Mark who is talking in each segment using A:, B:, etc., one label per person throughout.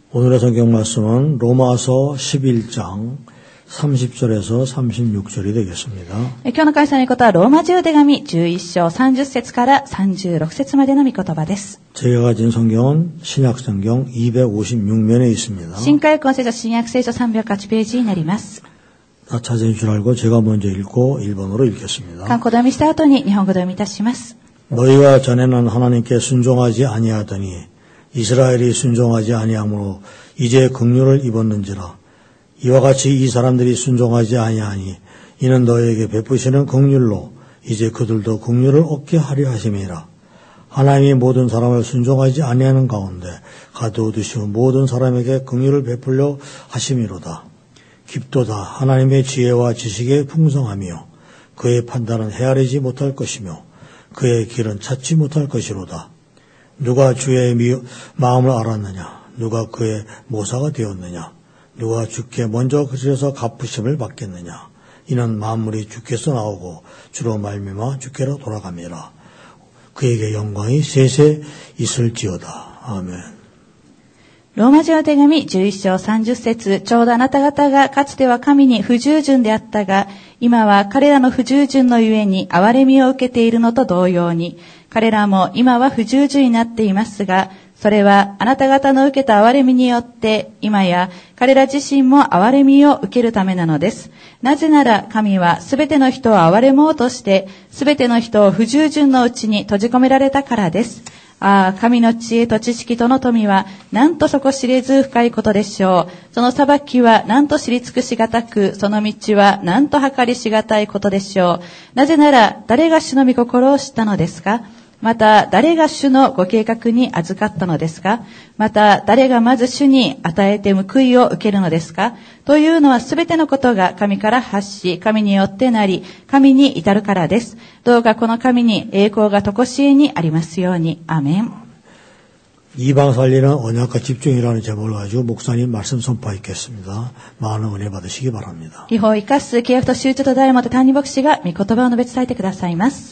A: 오늘의 성경 말씀은 로마서 11장 30절에서 36절이 되겠습니다.
B: 今日の開催のことはローマ人手紙11章30節から36節までの御言葉です。
A: 제가 가진 성경은 신약성경 256면에 있습니다.
B: 新海訳聖書新約聖書308ページになります。
A: 다 찾으신 줄 알고 제가 먼저 읽고 일본어로 읽겠습니다.
B: 韓国読みした後に日本語読みいたします。
A: 너희가 전에는 하나님께 순종하지 아니하더니 이스라엘이 순종하지 아니하므로 이제 긍휼을 입었는지라. 이와 같이 이 사람들이 순종하지 아니하니 이는 너희에게 베푸시는 긍휼로 이제 그들도 긍휼을 얻게 하려 하심이라. 하나님이 모든 사람을 순종하지 아니하는 가운데 가두어두시고 모든 사람에게 긍휼을 베풀려 하심이로다. 깊도다 하나님의 지혜와 지식의 풍성하며 그의 판단은 헤아리지 못할 것이며 그의 길은 찾지 못할 것이로다. 누가 주의 마음을 알았느냐? 누가 그의 모사가 되었느냐? 누가 주께 먼저 그리려서 갚으심을 받겠느냐? 이는 만물이 주께서 나오고 주로 말미암아 주께로 돌아갑니다. 그에게 영광이 세세 있을지어다. 아멘.
B: ローマ人の手紙11章30節ちょうどあなた方がかつては神に不従順であったが、今は彼らの不従順のゆえに憐れみを受けているのと同様に、彼らも今は不従順になっていますが、それはあなた方の受けた憐れみによって、今や彼ら自身も憐れみを受けるためなのです。なぜなら神はすべての人を憐れもうとして、すべての人を不従順のうちに閉じ込められたからです。ああ、神の知恵と知識との富は、なんと底知れず深いことでしょう。その裁きは、なんと知り尽くしがたく、その道は、なんと計りしがたいことでしょう。なぜなら、誰が主の御心を知ったのですか？また、誰が主のご計画に預かったのですか？また、誰がまず主に与えて報いを受けるのですか？というのはすべてのことが神から発し、神によってなり、神に至るからです。どうかこの神に栄光が常しえにありますように。アーメン。
A: 이방 살리는 언약과 집중이라는 제목을 가지고 목사님 말씀 선포하겠습니다. 많은 은혜 받으시기 바랍니다.
B: 違法を生かす契約と集中と題をもって担任牧師が御言葉を述べ伝えてくださいます。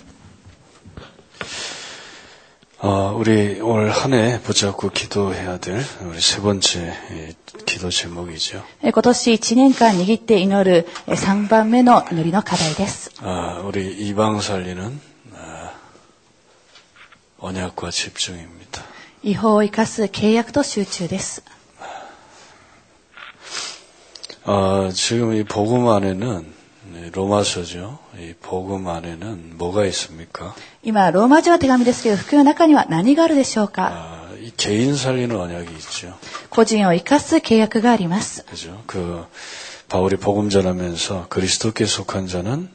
C: 우리 올 한 해 붙잡고 기도해야 될 우리 세 번째 기도 제목이죠.
B: 今年1年間握って祈る3番目の祈りの課題です。
C: 우리 이방 살리는 언약과 집중입니다.
B: 違法を生かす契約と集中です。
C: 지금 이 복음 안에는 로마서죠. 이 복음 안에는 뭐가 있습니까?
B: 今ローマ人の手紙ですけど、福音の中には何があるでしょうか？
C: 이 개인 살리는 언약이 있죠.
B: 個人を生かす契約があります。
C: 그죠? 바울이 복음 전하면서 그리스도께 속한 자는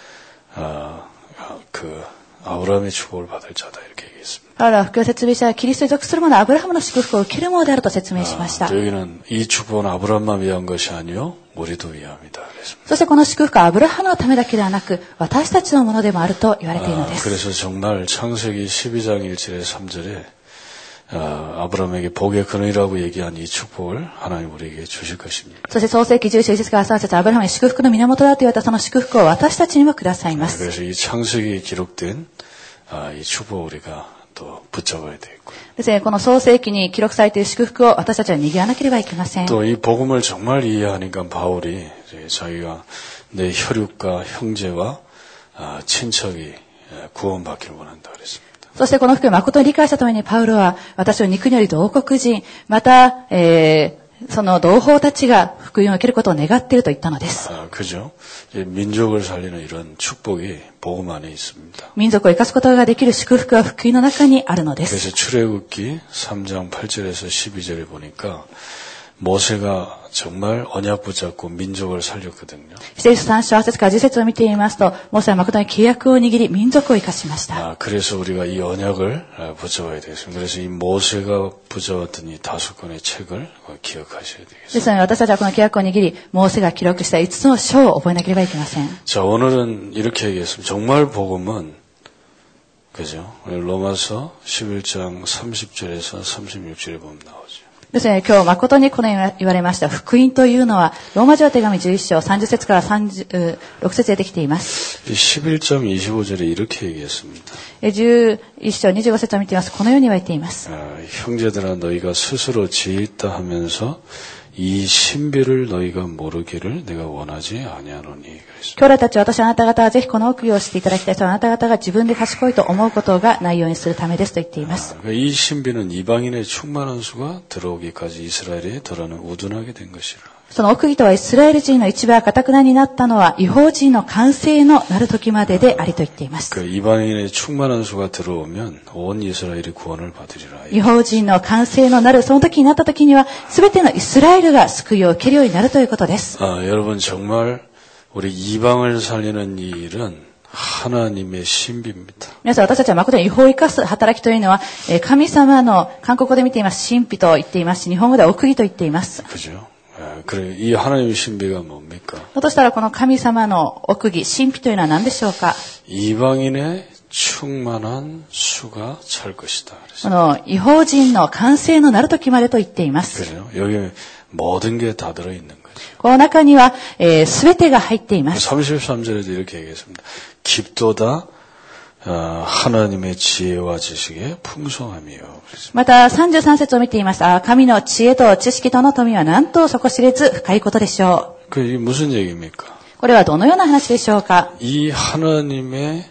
C: 아브라함의 축복을 받을 자다 이렇게 얘기했습니다.
B: パウロは福音説明者はキリストに属する者はアブラハムの祝福を受けるものであると説明しました。
C: 여기는 이 축복은 아브라함만 위한 것이 아니요 우리도 위함이다 그랬습니다.
B: そしてこの祝福はアブラハムのためだけではなく私たちのものでもあると言われているのです。
C: 그래서 정말 창세기 12장 1절에 3절에 아브라함에게 복의 근원이라고 얘기한 이 축복을 하나님 우리에게 주실 것입니다.
B: そして創世記11章1節から3節アブラハムに祝福の源だと言われたその祝福を私たちにもくださいます。
C: 그래서 이 창세기에 기록된 이 축복을 우리가 또 붙잡아야 되겠고요.
B: ですね、この創世記に記録されている祝福を私たちは握らなければいけません。
C: 또 이 복음을 정말 이해하니까 바울이 자기가 내 혈육과 형제와 친척이 구원받기를 원한다 그랬습니다.
B: そしてこの福音を誠に理解したためにパウロは私を肉により同国人、また、その同胞たちが福音を受けることを願っていると言ったのです。
C: 그죠? 민족을 살리는 이런 축복이 복음 안에 있습니다.
B: 民族を生かすことができる祝福は福音の中にあるのです。
C: 그래서 출애굽기 3장 8절에서 12절에 보니까 모세가 정말 언약 붙잡고 민족을 살렸거든요.
B: 聖書3章8節から10節を見ていますと、モーセは誠に契約を握り民族を生かしました。
C: 그래서 우리가 이 언약을 붙잡아야 되겠습니다. 그래서 이 모세가 붙잡았던 이 5권의 책을 기억하셔야 되겠습니다.
B: ですので私たちはこの契約を握り、モーセが記録した5つの書を覚えなければいけません。
C: 자, 오늘은 이렇게 얘기했습니다. 정말 복음은 그죠? 로마서 11장 30절에서 36절에 보면 나오죠.
B: ですね、今日誠にこのように言われました福音というのはローマ人の手紙11章30節から36節でできています。
C: 11장 25절에 이렇게 얘기했습니다.
B: 11章25節を見ています。このように言われています。
C: 형제들아 너희가 스스로 지있다 하면서 이 신비를 너희가 모르기를 내가 원하지 아니하노니.
B: 兄弟たちは私はあなた方はぜひこの奥義を知っていただきたい。そのあなた方が自分で賢いと思うことがないようにするためですと言っています。
C: 이 신비는 이방인의 충만한 수가 들어오기까지 이스라엘에 덜어는 우둔하게 된 것이라.
B: その奥義とはイスラエル人の一部が堅くなになったのは違法人の完成のなる時まででありと言っています。
C: 그 이방인의 충만한 수가 들어오면 온 이스라엘이 구원을 받으리라.
B: 違法人の完成のなるその時になった時には全てのイスラエルが救いを受けるようになるということです。
C: 여러분 정말 우리 이방을 살리는 이 일은 하나님의 신비입니다.
B: 皆さん私たちは誠に違法を生かす働きというのは神様の韓国語で見ています神秘と言っていますし日本語では奥義と言っています。
C: 그죠? 그래 이 하나님의 신비가 뭡니까?
B: だとしたらこの神様の奥義神秘というのは何でしょうか。
C: 이방인의 충만한 수가 찰 것이다.
B: この違法人の完成のなる時までと言っています。
C: 그래요? 여기 모든 게 다 들어 있는 거죠.
B: この中には全てが入っています。
C: 33절에도 이렇게 얘기했습니다. 깊도다 하나님의 지혜와 지식의 풍성함이요.
B: また33節を見ています。神の知恵と知識との富はなんと底知れず深いことでしょう。
C: 그게 무슨 얘기입니까?
B: これはどのような話でしょうか。
C: 이 하나님의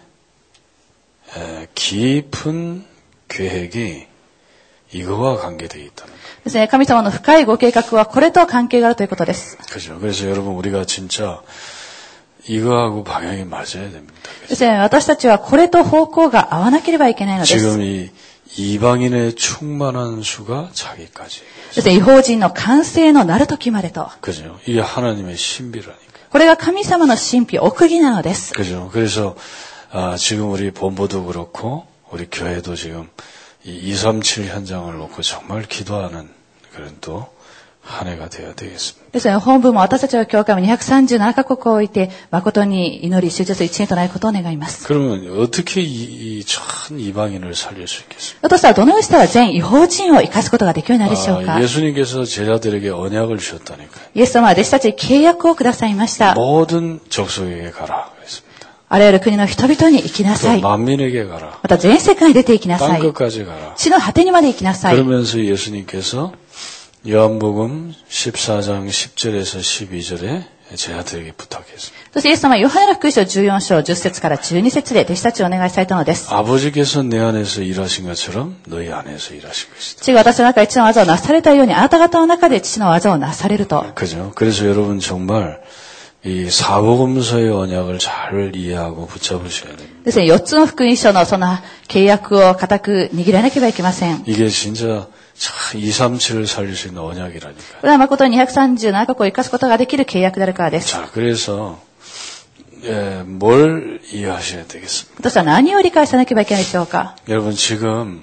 C: 깊은 계획이 이거와 관계되어 있다는 거예요.
B: ですね、神様の深いご計画はこれと関係があるということです。
C: 그죠. 그래서 여러분 우리가 진짜 이거하고 방향이 맞아야 됩니다.
B: ですね、私たちはこれと方向が合わなければいけないのです。
C: 지금 이 이방인의 충만한 수가 자기까지.
B: ですね、違法人の完成のなる時までと。
C: 그죠. 이게 하나님의 신비라니까.
B: これが神様の神秘、奥義なのです。
C: 그죠. 그래서 지금 우리 본부도 그렇고 우리 교회도 지금 이 237 현장을 놓고 정말 기도하는 그런 또 한 해가 되어야 되겠습니다.
B: ですね、本部も私たちは教会も237カ国を置いて誠に祈り集中する一年となることを願います。
C: 그러면 어떻게 이 전 이방인을 살릴 수 있겠습니까?
B: だとしたらどのようにしたら全違法人を生かすことができるようになるでしょうか。
C: 예수님께서 제자들에게 언약을 주셨다니까요.
B: イエス様は弟子たちに契約をくださいました。
C: 모든 족속에게 가라 그랬습니다.
B: あらゆる国の人々に行きなさ
C: 또
B: い。
C: 만민에게 가라.
B: また全世界に出て行きなさ
C: 땅
B: い。
C: 끝까지 가라.
B: 地の果てにまで行きなさい。
C: 그러면서 예수님께서 요한복음 14장 10절에서 12절에 제자들에게 부탁했습니다.
B: そしてイエス様はヨハネの福音書14章10節から12節で弟子たちをお願いされたのです。
C: 아버지께서 내 안에서 일하신 것처럼 너희 안에서 일하신 것이다.
B: 父が私の中で父の技をなされたようにあなた方の中で父の技をなされると。
C: 그죠? 그래서 여러분 정말 이 사복음서의 언약을 잘 이해하고 붙잡으셔야 됩니다.
B: ですね、4つの福音書のその契約を固く握らなければいけません。
C: 이게 진짜 237을 살릴 수 있는 언약이라니까요.
B: これは誠に237カ国を生かすことができる契約であるからです。
C: 자, 그래서 뭘 이해하셔야 되겠습니까?
B: 私は何を理解さなければいけないでしょうか。
C: 여러분 지금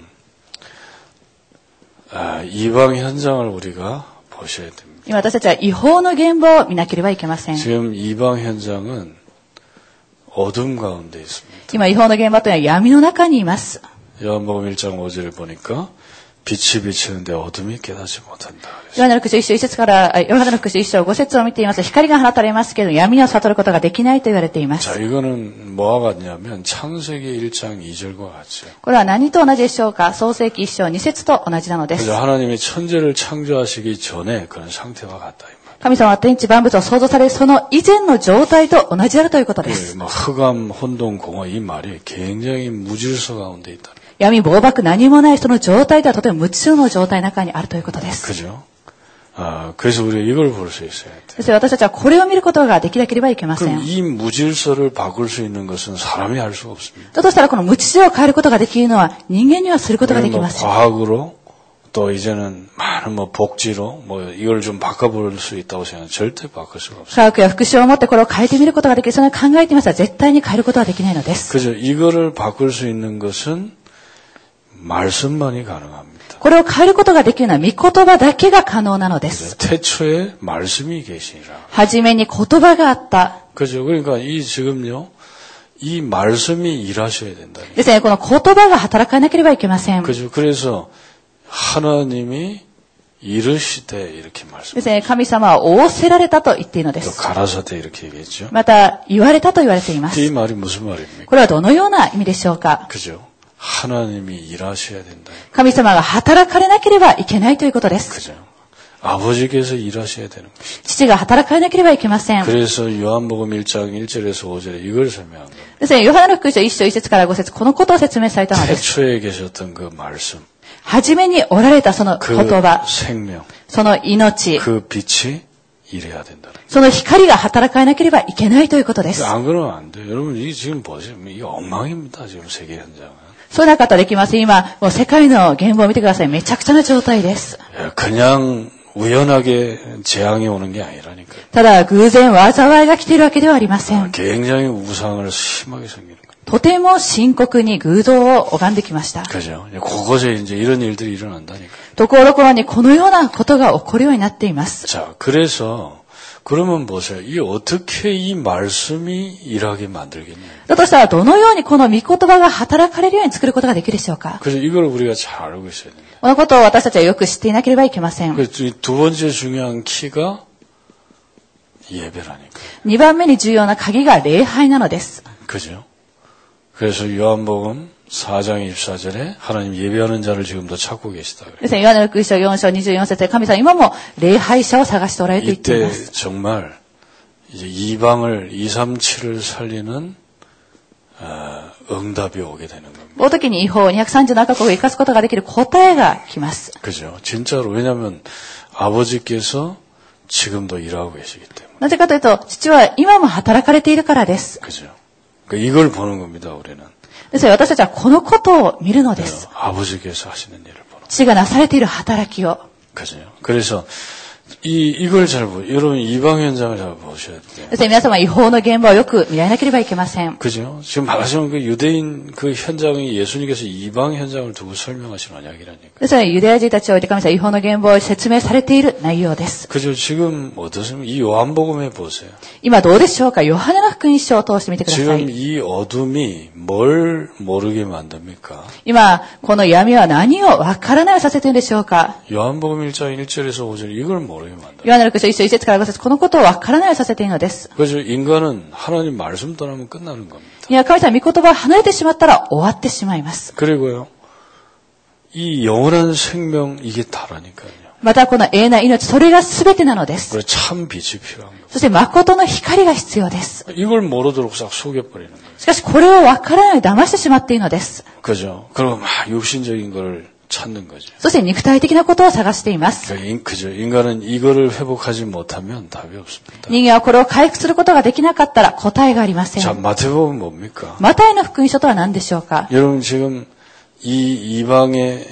C: 이방 현장을 우리가 보셔야 됩니다.
B: 今私たちは違法の現場を見なければいけません。
C: 지금 이방 현장은 어둠 가운데 있습니다.
B: 今違法の現場というのは闇の中にいます。
C: 요한복음 1장 5절을 보니까 빛이 비치는데 어둠이 깨닫지 못한다.
B: ヨハネの福音書1節からヨハネの福音書1章5節を見ています。光が放たれますけれど闇を悟ることができないと言われています。
C: 자, 이거는 뭐와 같냐면 창세기 1장 2절과 같죠.
B: これは何と同じでしょうか。創世記1章2節と同じなのです。
C: 그래서 하나님이 천지를 창조하시기 전에 그런 상태와 같다.
B: 神様は天地万物を創造されるその以前の状態と同じであるということです。
C: 흑암, 혼돈, 공허 이 말이 굉장히 무질서 가운데 있다.
B: 闇、暴漠、何もないその状態ではとても無知の状態の中にあるということです。
C: 그죠? 그래서 우리가 이걸 볼 수 있어야 돼.
B: そして私たちはこれを見ることができなければいけませ
C: 그럼
B: ん。
C: 이 무질서를 바꿀 수 있는 것은 사람이 할 수가 없습니다.
B: だとしたらこの無知性を変えることができるのは人間にはすることができません。
C: 과학으로 또 이제는 많은 복지로 이걸 좀 바꿔볼 수 있다고 생각하면 절대 바꿀 수가 없어요.
B: 科学や福祉を持ってこれを変えてみることができる。それを考えてみますが絶対に変えることはできないのです。
C: 그죠? 이거를 바꿀 수 있는 것은 말씀만이 가능합니다.
B: これを変えることができるのは御言葉だけが可能なのです。
C: 태초에 말씀이 계시니라.
B: はじめに言葉があった。
C: 그죠? 그러니까 지금요. 이 말씀이 일하셔야 된다.
B: ですね、この言葉が働かなければいけません。
C: 그죠? 그래서 하나님이 이르시되 이렇게 말씀.
B: ですね、神様は仰せられたと言っているので
C: 또
B: す。
C: 가라사대 이렇게 얘기했죠.
B: また、言われたと言われています。
C: 이 말이 무슨 말입니까?
B: これはどのような意味でしょうか？
C: 그죠? 하나님이 일하셔야 된다.
B: 神様が働かれなければいけないということです。
C: 그죠? 아버지께서 일하셔야 되는 것이죠.
B: 父が働かれなければいけません。
C: 그래서 요한복음 1장 1절에서 5절에 이걸 설명한 거예요.
B: ですね、ヨハネの福音書1章1節から5節、このことを説明されたのです。
C: 태초에 계셨던 그 말씀,
B: 初めにおられたその
C: 그
B: 言葉、
C: 생명,
B: その命、
C: 그 빛이 일해야 된다는 거예요.
B: その光が働かれなければいけないということです。
C: 안 그러면 안 돼요. 여러분, 이게 지금 보세요. 이게 엉망입니다. 지금 세계 현장은.
B: そうなかったらできません。今、もう世界の現場を見てください。めちゃくちゃな状態です。
C: 그냥 우연하게 재앙이 오는 게 아니라니까요.
B: ただ、偶然災いが来ているわけではありません。
C: 굉장히 우상을 심하게 섬기는 거예요.
B: とても深刻に偶像を拝んできました。
C: 그죠? 그곳에 이제 이런 일들이 일어난다니까요.
B: ところどころにこのようなことが起こるようになっています。
C: 자, 그래서 그러면 보세요. 이 어떻게 이 말씀이 일하게 만들겠냐?
B: だとしたらどのようにこの御言葉が働かれるように作ることができるでしょうか？
C: 그래서 이걸 우리가 잘 알고 있어야 됩니다.
B: このことを私たちはよく知っていなければいけません。
C: 그래서 이 두 번째 중요한 키가 예배라니까.
B: 2番目に重要な鍵が礼拝なのです。
C: 그죠? 그래서 요한복음 4장 24절에 하나님 예배하는 자를 지금도 찾고 계시다 그래요.
B: ですね、ヨハネの福音書4章24節で神様は今も礼拝者を探しておられると言っていま
C: 이때
B: す。
C: 정말 이제 이방을 237을 살리는 응답이 오게 되는 겁니다.
B: この時に違法237カ国を生かすことができる答えが来ます。
C: 그죠? 진짜로 왜냐하면 아버지께서 지금도 일하고 계시기 때문에.
B: なぜかというと、父は今も働かれているからです。
C: 그죠? 그러니까 이걸 보는 겁니다. 우리는.
B: ですから私たちはこのことを見るのです。
C: 아버지께서 하시는 일을 보는.
B: 父がなされている働きを。
C: 그죠? 그래서 이걸 잘 보세요. 여러분 이방 현장을 잘 보셔야 돼요.
B: ですね、皆様違法の現場をよく見られなければいけません。
C: 그죠? 지금 말하자면 그 유대인 그 현장이 예수님께서 이방 현장을 두고 설명하신 언약이라니까.
B: ですね、ユダヤ人たちを置いて神様は違法の現場を説明されている内容です。
C: 그죠? 지금 어떻습니까? 이 요한복음에 보세요.
B: 今どうでしょうか？ヨハネの福音書を通してみてくださ
C: 지금
B: い。
C: 이 어둠이 뭘 모르게 만듭니까?
B: 今、この闇は何をわからないをさせているんでしょうか？
C: 요한복음 1장 1절에서 5절 이걸 모르게 만들어요.
B: ヨハネの福音書1章1節から5節、このことをわからないをさせているのです。
C: 그래서 인간은 하나님 말씀 떠나면 끝나는 겁니다.
B: いや、神様御言葉を離れてしまったら終わってしまいます。
C: 그리고요. 이 영원한 생명 이게 다라니까요.
B: またこの永遠な命、それが全てなのです。
C: 그래 참 빛이 필요한 거예요.
B: そして誠の光が必要です。
C: 이걸 모르도록 싹 속여버리는 거예요.
B: しかしこれをわからないように騙してしまっているのです。
C: 그죠? 그리고 막 육신적인 걸 찾는 거죠.
B: そして肉体的なことを探しています。
C: 그죠? 인간은 이거를 회복하지 못하면 답이 없습니다.
B: 人間はこれを回復することができなかったら答えがありませ
C: 자,
B: ん。
C: 마태복음은 뭡니까?
B: マタイの福音書とは何でしょうか？
C: 여러분 지금 이방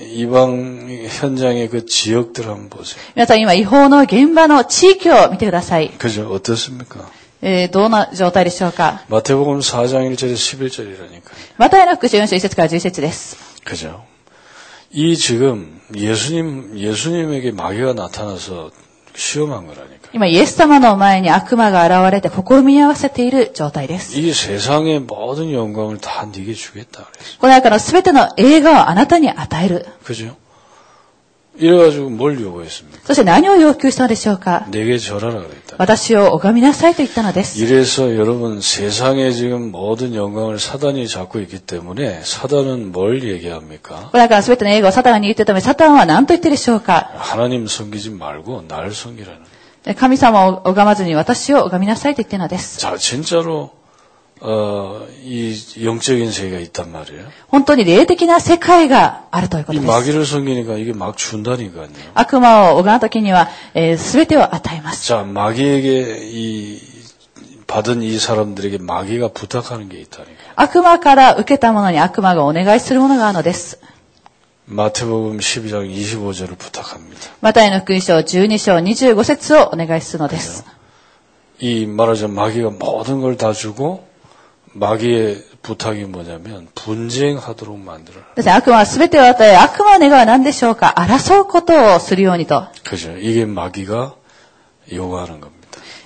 C: 현장의 그 지역들 한번 보세요.
B: 皆さん今違法の現場の地域を見てください。
C: 그죠? 어떻습니까?
B: どんな状態でしょうか？
C: 마태복음 4장 1절에서 11절이라니까요.
B: マタイの福音書4章1節から11節です。
C: 그죠? 이 지금 예수님에게 마귀가 나타나서 시험한 거라니까.
B: 今イエス様の前に悪魔が現れて試み合わせている状態です。
C: 이 세상의 모든 영광을 다 네게 주겠다 그랬어.
B: この中のすべての栄華をあなたに与える。
C: 그죠? 이래가지고 뭘 요구했습니까?
B: そして何を要求したのでしょうか？
C: 내게 절하라 그랬다.
B: 私を拝みなさいと言ったのです。
C: 이래서 여러분 세상에 지금 모든 영광을 사단이 잡고 있기 때문에 사단은 뭘 얘기합니까?
B: この中のすべての栄華をサタンに言っているため、サタンは何と言っているでしょうか？
C: 하나님 섬기지 말고 나를 섬기라는.
B: 神様を拝まずに私を拝みなさいと言っているのです。
C: 자, 진짜로 이 영적인 세계가 있단 말이에요.
B: 本当に霊的な世界があるというこ
C: 이
B: とです。
C: 마귀를 섬기니까 이게 막 준다니까요.
B: 悪魔を拝むときには、すべてを与えます。
C: 자, 마귀에게 받은 이 사람들에게 마귀가 부탁하는 게 있다니까.
B: 悪魔から受けたものに悪魔がお願いするものがあるのです。
C: 마태복음 12장 25절을 부탁합니다.
B: マタイの福音書12章25節をお願いするのです。
C: 이 말하자면 마귀가 모든 걸 다 주고 마귀의 부탁이 뭐냐면 분쟁하도록 만들어라.
B: ですね、悪魔はすべてを与え、悪魔の願いは何でしょうか？争うことをするようにと。
C: 그죠? 이게 마귀가 요구하는 겁니다.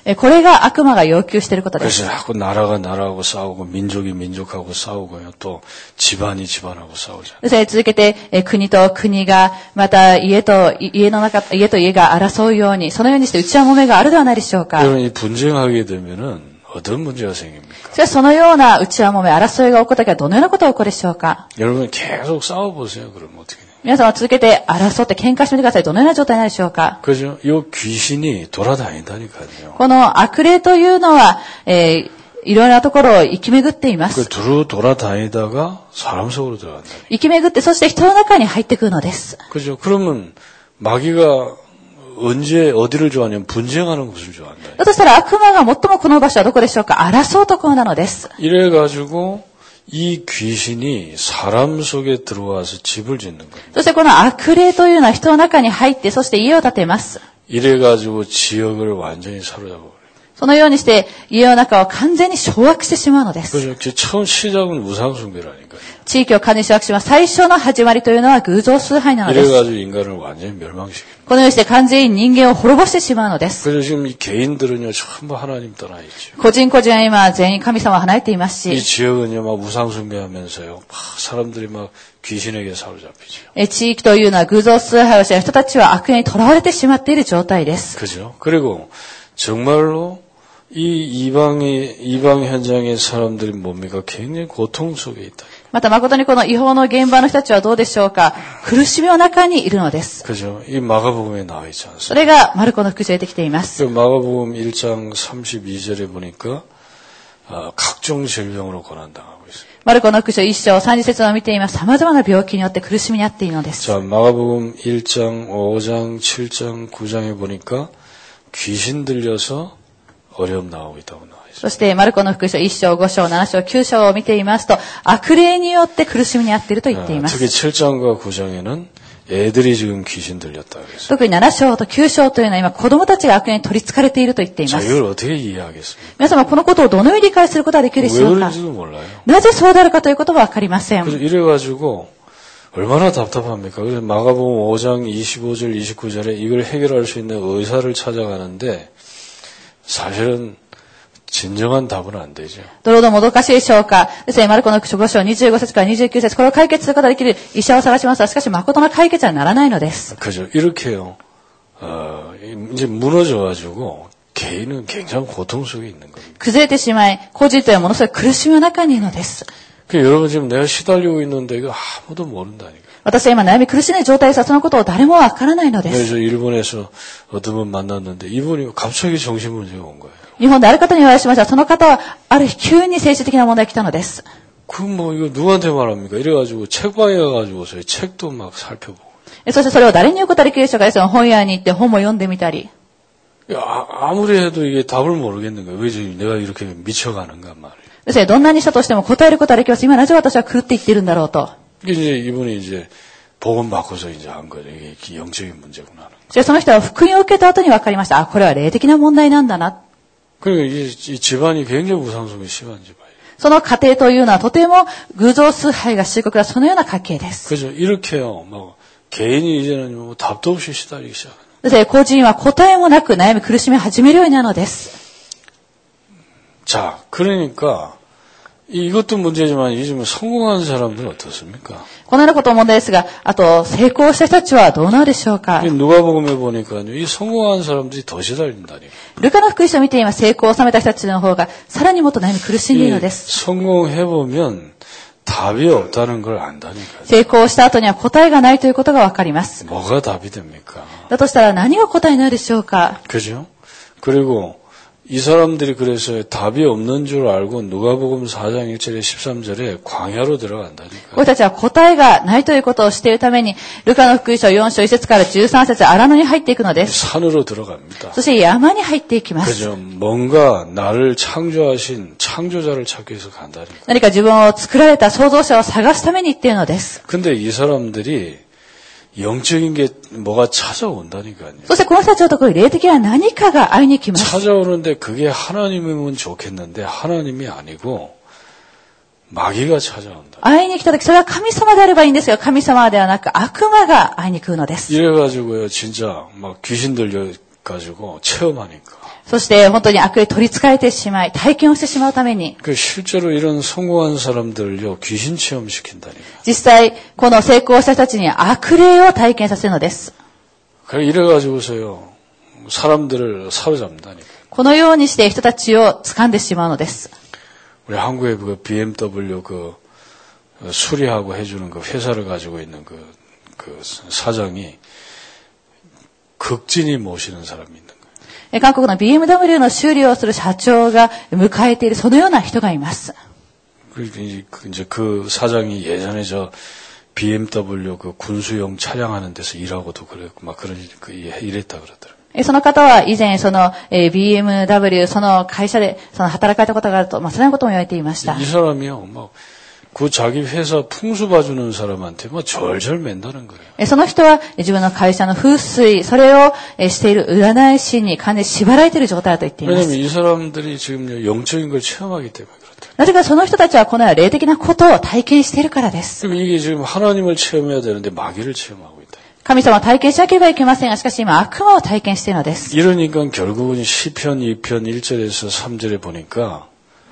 B: これが悪魔が要求していることです。
C: 그래서 자꾸 나라가 나라하고 싸우고 민족이 민족하고 싸우고요. 또 집안이 집안하고 싸우잖아요.
B: ですね、続けて、国と国が、また家と家が争うように、そのようにして内輪もめがあるではないでしょうか。
C: 여러분 이 분쟁하게 되면은 어떤 문제가 생깁니까?
B: しかしそのような内輪もめ、争いが起こった時はどのようなことが起こるでしょうか。
C: 여러분 계속 싸워보세요. 그러면 어떻게 돼요?
B: 皆さんは続けて争って喧嘩してみてください。どのような状態になるでしょうか。
C: 그죠? 이 귀신이 돌아다닌다니까요.
B: この悪霊というのは、いろいろなところを生き巡っていま
C: 그
B: す。
C: 두루 돌아다니다가 사람 속으로 들어간다.
B: 生き巡って、そして人の中に入ってくるのです。
C: 그죠? 그러면 마귀가 언제 어디를 좋아하냐면 분쟁하는 곳을 좋아한다.
B: だとしたら悪魔が最もこの場所はどこでしょうか。争うところなのです。
C: 이래가지고 이 귀신이 사람 속에 들어와서 집을 짓는 겁니다.
B: そしてこの悪霊というのは人の中に入って、そして家を建てます。
C: 이래가지고 지역을 완전히 사로잡아버려요.
B: そのようにして家の中を完全に掌握してしまうのです。
C: 그죠? 처음 시작은 우상숭배라니까요.
B: 地域を管理しなくします。最初の始まりというのは偶像崇拝なのです。
C: 이래가지고 인간을 완전히 멸망시킵니다.
B: このようにして完全に人間を滅ぼしてしまうのです。
C: 그래서 지금 이 개인들은요 전부 하나님 떠나 있죠.
B: 個人個人は今全員神様を離れています
C: 이
B: し、
C: 지역은요 막 우상숭배하면서요 막 사람들이 막 귀신에게 사로잡히죠.
B: 地域というのは偶像崇拝をした人たちは悪霊に囚われてしまっている状態です。
C: 그죠? 그리고 정말로 이 이방 현장의 사람들이 뭡니까? 굉장히 고통 속에 있다.
B: また誠にこの違法の現場の人たちはどうでしょうか。苦しみの中にいるのです。
C: 그죠? 이 마가복음에 나와 있지
B: そ
C: 않습니까?
B: れがマルコの福音書に出てきていま
C: 그
B: す。
C: 마가복음 1장 32절에 보니까 각종 질병으로 고난당하고 있어요.
B: マルコの福音書1章30節を見ています。様々な病気によって苦しみにあっているのです。
C: 자, 마가복음 1장, 5장, 7장, 9장에 보니까 귀신 들려서 어려움 나오고 있다고 나와 있어요.
B: そしてマルコの福音書1章5章7章9章を見ていますと、悪霊によって苦しみにあっていると言っています。
C: 특히 7장과 9장에는 애들이 지금 귀신 들렸다 그랬어요.
B: 特に7章と9章というのは今子供たちが悪霊に取り憑かれていると言ってい
C: 자,
B: ます。
C: 이걸 어떻게 이해하겠습니까?
B: 皆様このことをどのように理解することができるで
C: 왜
B: しょうか。
C: 그런지도 몰라요.
B: なぜそうであるかということはわかりません。
C: 그래서 이래가지고 얼마나 답답합니까? 그래서 마가복음 5장 25절 29절에 이걸 해결할 수 있는 의사를 찾아가는데 사실은 진정한 답은 안 되죠.
B: どれほどもどかしいでしょうか。ですね、マルコの5章25節から29節、これを解決することができる医者を探しますが、しかし誠の解決はならないのです。
C: 그죠? 이렇게요. 이제 무너져가지고 개인은 굉장히 고통 속에 있는 겁니다.
B: 崩れてしまい、個人というものすごい苦しみの中にいるのです。
C: 여러분 지금 내가 시달리고 있는데 이거 아무도 모른다니까.
B: 私は今悩み苦しんでいる状態ですが、そのことを誰もわからないのです。
C: 그래서 일본에서 어떤 분 만났는데 이분이 갑자기 정신 문제가 온 거예요.
B: 日本である方にお会いしました。その方はある日急に精神的な問題が来たのです。
C: 그 뭐 이거 누구한테 말합니까? 이래가지고 책방에 가가지고서 책도 막 살펴보고.
B: そしてそれを誰に言うことができるでしょうか。ですから本屋に行って本も読んでみたり。
C: 아무리 해도 이게 답을 모르겠는 거예요. 왜 내가 이렇게 미쳐가는가 말이에요.
B: ですね、どんなにしたとしても答えることはできます。今なぜ私は狂っていっているんだろうと。
C: 이제 이분이 이제 복음 받고서 이제 한 거죠. 이게 영적인 문제구나.
B: そしてその人は福音を受けた後に分かりました。あ、これは霊的な問題なんだな。
C: 그러니까 이 집안이 굉장히 우상숭배 심한 집안이에요.
B: その家庭というのはとても偶像崇拝が深刻なそのような家系です。
C: 그죠? 이렇게요. 뭐 개인이 이제는 뭐 답도 없이 시달리기 시작해요.
B: ですね、個人は答えもなく悩み苦しみ始めるようになるのです。
C: 자, 그러니까 이것도 문제지만 요즘 성공한 사람들은 어떻습니까?
B: このようなことも問題ですが、あと成功した人たちはどうなるでしょうか。
C: 누가복음에 보니까요. 이 성공한 사람들이 더 시달린다니까.
B: ルカの福音書を見て今成功を収めた人たちの方がさらにもっと悩み苦しんでいるのです。
C: 성공해보면 답이 없다는 걸 안다니까요.
B: 成功した後には答えがないということがわかります。
C: 뭐가 답이 됩니까?
B: だとしたら何が答えになるでしょうか。
C: 그죠? 그리고 이 사람들이 그래서 답이 없는 줄 알고 누가복음 4장 1절에 13절에 광야로 들어간다니까.
B: 私たちは答えがないということをしているために、ルカの福音書4章1節から13節荒野に入っていくのです。
C: 산으로 들어갑니다.
B: そして山に入っていきます。
C: 그죠? 뭔가 나를 창조하신 창조자를 찾기 위해서 간다니까.
B: 何か自分を作られた創造者を探すために行っているのです。
C: 근데 이 사람들이 영적인 게 뭐가 찾아온다니까요.
B: そしてこの人たちのところに霊的な何かが会いに来ます。
C: 찾아오는데 그게 하나님이면 좋겠는데 하나님이 아니고 마귀가 찾아온다.
B: 会いに来た時それは神様であればいいんですが、神様ではなく悪魔が会いに来るのです。
C: 이래가지고요, 진짜 막 귀신 들려 가지고 체험하니까.
B: そして本当に悪霊取り憑かれてしまい、体験をしてしまうために、
C: 그 실제로 이런 성공한 사람들요 귀신 체험시킨다니까.
B: 実際、この成功した人たちに悪霊を体験させるのです。
C: 그래 이래가지고서요 사람들을 사로잡는다니까.
B: このようにして人たちを掴んでしまうのです。
C: 우리 한국에 그 BMW 그 수리하고 해주는 그 회사를 가지고 있는 그 사장이 극진히 모시는 사람이 있는 거예요.
B: 韓国の BMW の修理をする社長が迎えているそのような人がいます。
C: 이제 그 사장이 예전에 저 BMW 그 군수용 차량하는 데서 일하고도 그랬고 막 그런 일했다 그러더라고요.
B: その方は以前その BMW その会社でその働かれたことがあると、そのようなことも言われていました。
C: 이 사람이요, 막 그 자기 회사 풍수 봐주는 사람한테 막 절절 맨다는 거예요.
B: その人は自分の会社の風水、それをしている占い師に完全に縛られている状態だと言っています。
C: 왜냐면 이 사람들이 지금 영적인 걸 체험하기 때문에 그렇다.
B: なぜかその人たちはこのような霊的なことを体験しているからです。
C: 그럼 이게 지금 하나님을 체험해야 되는데 마귀를 체험하고 있다.
B: 神様を体験しなければいけませんが、しかし今悪魔を体験しているのです。
C: 이러니까 결국은 시편 2편 1절에서 3절에 보니까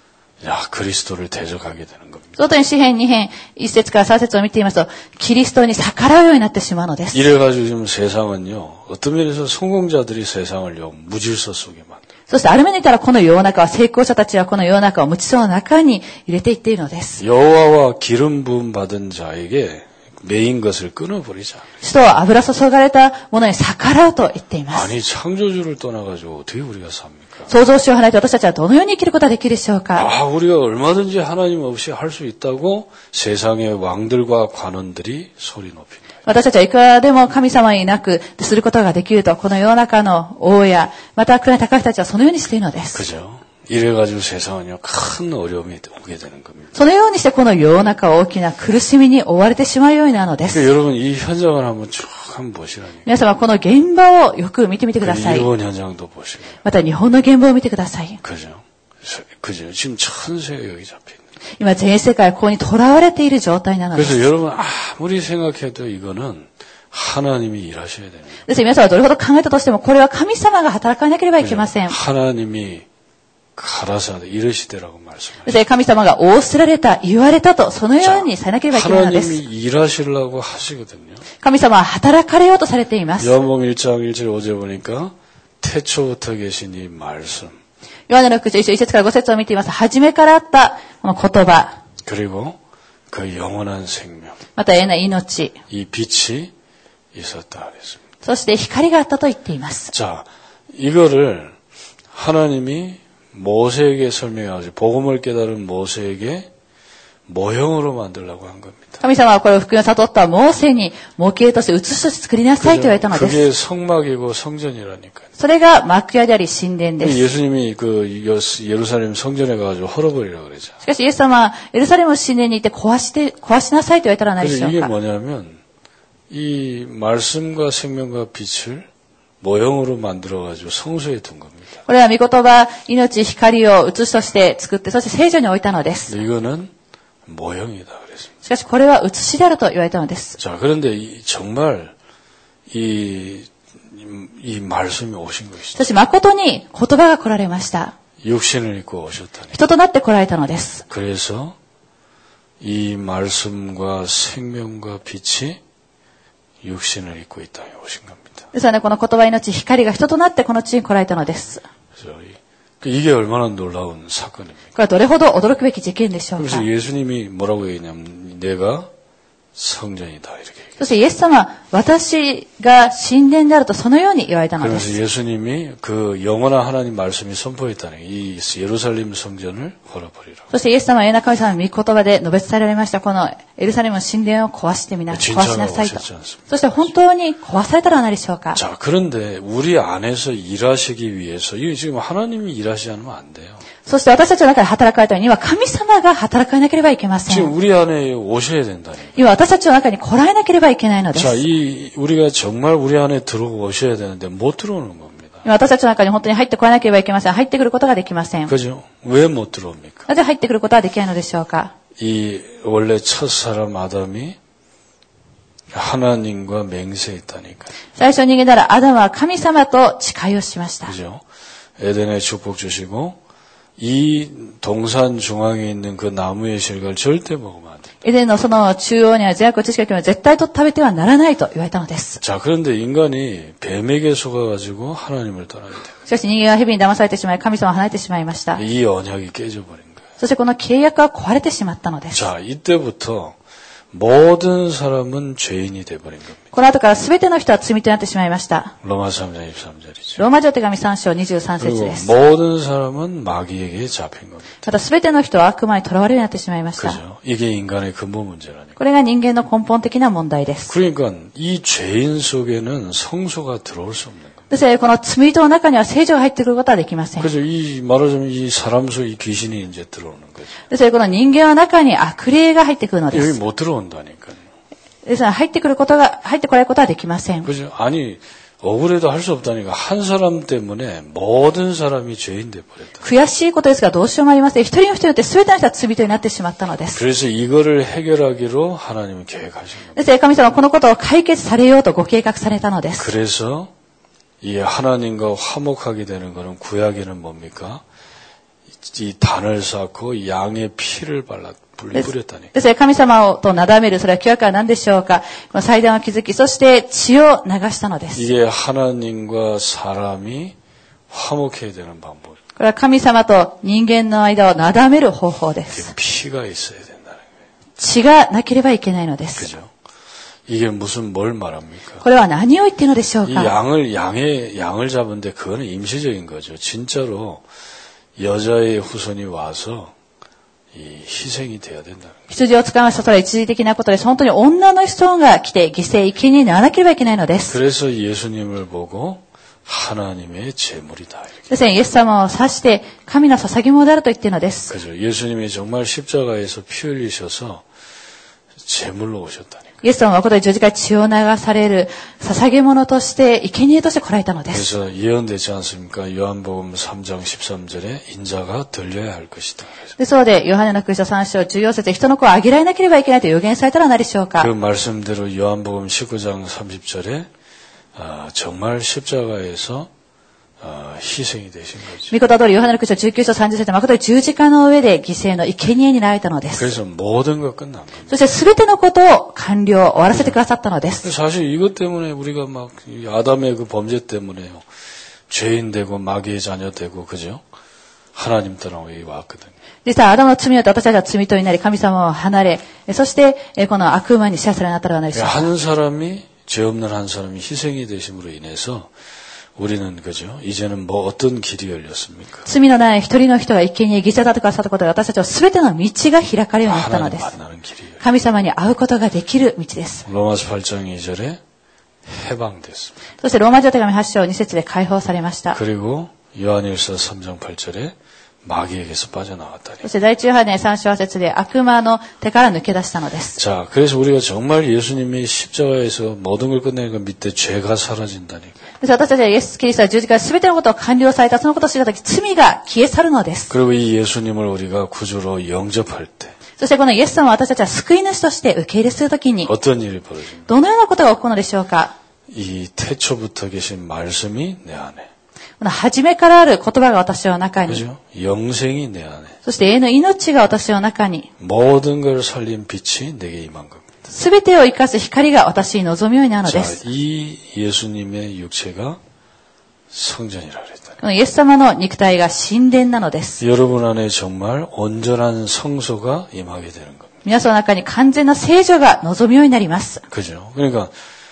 C: 야 그리스도를 대적하게 되는 겁니다.
B: そのとに詩編2編1節から3節を見ていますと、キリストに逆らうようになってしまうのです。
C: 이래가지고 지금 세상은요 어떤 면에서 성공자들이 세상을요 무질서 속에 만들어요.
B: そしてある面で言ったらこの世の中は成功者たちはこの世の中を無知想の中に入れていっているのです。
C: 여호와와 기름 부음 받은 자에게 매인 것을 끊어버리자.
B: 主と油注がれたものに逆らうと言っています。
C: 아니 창조주를 떠나가지고 어떻게 우리가 삽니까?
B: 創造主を離れて私たちはどのように生きることができるでしょうか。
C: 아 우리가 얼마든지 하나님 없이 할 수 있다고 세상의 왕들과 관원들이 소리 높인다.
B: 私たちはいくらでも神様になくすることができると、この世の中の王やまた位高い人たちはそのようにしているのです。
C: 그죠? 이래가지고 세상은요 큰 어려움이 오게 되는 겁니다.
B: そのようにしてこの世の中は大きな苦しみに追われてしまうようになるのです。
C: 그러니까 여러분 이 현장을 한번 쭉 한번 보시라니까.
B: 皆様この現場をよく見てみてください。
C: 일본 현장도 보시고.
B: また日本の現場を見てください。
C: 그죠? 그죠? 지금 천세가 여기 잡혀 있는.
B: 今全世界ここに囚われている状態なのです。
C: 그래서 여러분 아무리 생각해도 이거는 하나님이 일하셔야 됩니다.
B: です皆さんはどれほど考えたとしてもこれは神様が働かなければいけません。
C: 하나님이 가라사대 이르시되라고 말씀하셨어요.
B: です神様が仰せられた、言われたとそのようにされなければいけないのです。
C: 하나님이 일하시려고 하시거든요.
B: 神様は働かれようとされています。
C: 요한복음 1장 1절 5절 보니까 태초부터 계신 이 말씀.
B: ヨハネの福音書1節から5節を見ています。初めからあったこの言葉。
C: 그리고 그 영원한 생명.
B: また永遠な命。
C: 이 빛이 있었다 그랬습니다.
B: そして光があったと言っています。
C: 자, 이거를 하나님이 모세에게 설명하지 복음을 깨달은 모세에게 모형으로 만들려고 한 겁니다.
B: 神様はこれを福音を悟ったモーセに模型として写しとして作りなさいと言われたのです。
C: 그게 성막이고 성전이라니까요.
B: それが幕屋であり神殿です。
C: 예수님이 그 예루살렘 성전에 가가지고 헐어버리라고 그러죠.
B: しかしイエス様はエルサレム神殿に行って壊しなさいと言われたらないでしょう
C: 이게
B: か。
C: 뭐냐면 이 말씀과 생명과 빛을 모형으로 만들어가지고 성소에 둔 겁니다.
B: これは御言葉、命、光を写しとして作って、そして聖女に置いたのです。
C: 이거는 모형이다 그랬습니다.
B: しかしこれは写しであると言われたのです。
C: 자, 그런데 정말 이 말씀이 오신 것이죠.
B: そして誠に言葉が来られました。
C: 육신을 입고 오셨다니.
B: 人となって来られたのです。
C: 그래서 이 말씀과 생명과 빛이 육신을 입고 이 땅에 오신 겁니다.
B: ですのでこの言葉、命、光が人となってこの地に来られたのです。
C: 이게 얼마나 놀라운 사건입니까?
B: これはどれほど驚くべき事件でしょうか。
C: 그래서 예수님이 뭐라고 얘기냐면 내가 성전이다 이렇게 얘기해요.
B: そしてイエス様は私が神殿であるとそのように言われたので
C: 그래서
B: す。
C: 예수님이 그 영원한 하나님 말씀이 선포했다는 이 예루살렘 성전을 헐어버리라.
B: そしてイエス様は永遠な神様の御言葉で述べ伝えられました。このエルサレムの神殿を壊しなさいと。そして本当に壊されたら何でしょうか。
C: 자, 그런데 우리 안에서 일하시기 위해서 이게 지금 하나님이 일하시지 않으면 안 돼요.
B: そして私たちの中で働かれたようには神様が働かなければいけませ
C: 지금
B: ん。
C: 우리 안에 오셔야 된다니.
B: 今私たちの中に来られなければいけないので
C: 자,
B: す。
C: 우리가 정말 우리 안에 들어오셔야 되는데 못 들어오는 겁니다.
B: 今私たちの中に本当に入ってこられなければいけません。入ってくることができません。
C: 그죠? 왜 못 들어옵니까?
B: なぜ入ってくることはできないのでしょうか。
C: 이 원래 첫 사람 아담이 하나님과 맹세했다니까.
B: 最初人間ならアダムは神様と誓いをしました。
C: 그죠? 에덴에 축복 주시고 이 동산 중앙에 있는 그 나무의 실과를 절대 먹으면 안 돼.
B: エデンのその中央には善悪知識がある絶対と食べてはならないと言われたのです。
C: 자, 그런데 인간이 뱀에게 속아가지고 하나님을 떠나게 돼요.
B: しかし人間は蛇に騙されてしまい神様を離れてしまいました。
C: 이 언약이 깨져버린 거예요.
B: そしてこの契約は壊れてしまったのです。
C: 자, 이때부터 모든 사람은 죄인이 돼버린 겁니다.
B: この後から全ての人は罪となってしまいました。
C: 로마 3장 23절이죠.
B: ローマ人手紙3章23節
C: 그리고
B: です。
C: 모든 사람은 마귀에게 잡힌 겁니다.
B: また全ての人は悪魔に囚われるようになってしまいました。
C: 그죠? 이게 인간의 근본 문제라니까.
B: これが人間の根本的な問題です。
C: 그러니까 이 죄인 속에는 성소가 들어올 수 없는 겁니다.
B: ですからこの罪人の中には聖女が入ってくることはできません。
C: 그죠? 이 말하자면 이 사람 속에 귀신이 이제 들어오는 거죠.
B: ですからこの人間の中に悪霊が入ってくるので
C: 여기
B: す。
C: 못 들어온다니까요.
B: ですから入ってこられることはできません。
C: 그죠? 아니 억울해도 할 수 없다니까. 한 사람 때문에 모든 사람이 죄인 돼 버렸다.
B: 悔しいことですがどうしようもありません。一人の人によって全ての人は罪人になってしまったのです。
C: 그래서 이거를 해결하기로 하나님은 계획하신 겁니다.
B: ですから神様はこのことを解決されようとご計画されたのです。
C: 그래서 이 하나님과 화목하게 되는 것은 구약에는 뭡니까? 이 단을 쌓고 양의 피를 뿌렸다니까.
B: ですから神様となだめる、それは旧約は何でしょうか。この祭壇を築き、そして血を流したのです。
C: 이게 하나님과 사람이 화목해야 되는 방법.
B: これは神様と人間の間をなだめる方法です。
C: 피가 있어야 된다는 거예요.
B: 血がなければいけないのです。
C: 그죠? 이게 무슨 뭘 말합니까?
B: これは何を言っているのでしょう
C: 이
B: か。
C: 양을 잡은데 그거는 임시적인 거죠. 진짜로 여자의 후손이 와서 이 희생이 돼야 된다는 거예요.
B: 羊を使いました。それは一時的なことです。本当に女の人が来て犠牲、生贄にならなければいけないのです。
C: 그래서 예수님을 보고 하나님의 제물이다. 이렇게.
B: ですね、イエス様を指して神の捧げ物であると言っているのです。
C: 그죠? 예수님이 정말 십자가에서 피 흘리셔서 제물로 오셨다니까.
B: イエス様は誠に十字架に血を流される捧げ物として、生贄として来られたのです。
C: 그래서 예언되지 않습니까? 요한복음 3장 13절에 인자가 들려야 할 것이다.
B: でそうで、ヨハネの福音書3章14節で人の子をあげられなければいけないと予言されたら何でしょうか。
C: 그 말씀대로 요한복음 19장 30절에 정말 십자가에서 희생이 되신 거죠.
B: 御言葉通りヨハネの福音書19章30節で誠に十字架の上で犠牲の生贄になられたのです。
C: 그래서 모든 것 끝난 겁니다.
B: そして全てのことを完了、終わらせてくださったのです。
C: 사실 이것 때문에 우리가 막 아담의 그 범죄 때문에요. 죄인 되고 마귀의 자녀 되고 그죠? 하나님 떠나고 여기 왔거든요.
B: 実はアダムの罪によって私たちは罪人になり神様を離れ、そしてこの悪魔に支配されなったら何でしょうか。
C: 한 사람이 죄 없는 한 사람이 희생이 되심으로 인해서 우리는 그죠? 이제는 뭐 어떤 길이 열렸습니까?
B: 罪のない一人の人が生贄に犠牲だってくださったことで私たちは全ての道が開かれるようになったのです。
C: 만나는 길이에요.
B: 神様に会うことができる道です。
C: 로마서 8장 2절에 해방됐습니다.
B: そしてローマ人手紙8章2節で解放されました。
C: 그리고 요한일서 3장 8절에 마귀에게서 빠져나왔다니.
B: そして第一ヨハネ3章8節で悪魔の手から抜け出したのです。
C: 자, 그래서 우리가 정말 예수님이 십자가에서 모든 걸 끝내는 것 밑에 죄가 사라진다니.
B: です私たちはイエス・キリストは十字架で全てのことを完了されたそのことを知ったとき罪が消え去るのです。
C: 그리고 이 예수님을 우리가 구주로 영접할 때
B: そしてこのイエス様を私たちは救い主として受け入れするときに
C: 어떤 일이 벌어집니까?
B: どのようなことが起こるのでしょうか。
C: 이 태초부터 계신 말씀이 내 안에.
B: この初めからある言葉が私の中に、
C: 그죠? 영생이 내 안에.
B: そして永遠の命が私の中に、
C: 모든 걸 살린 빛이 내게 임한 겁니다.
B: すべてを生かす光が私に望むようになるの
C: 자,
B: です。
C: 이 예수님의 육체가 성전이라 그랬다.
B: このイエス様の肉体が神殿なのです。
C: 여러분 안에 정말 온전한 성소가 임하게 되는 겁니다.
B: 皆さんの中に完全な聖女が望むようになります。
C: 그죠? 그러니까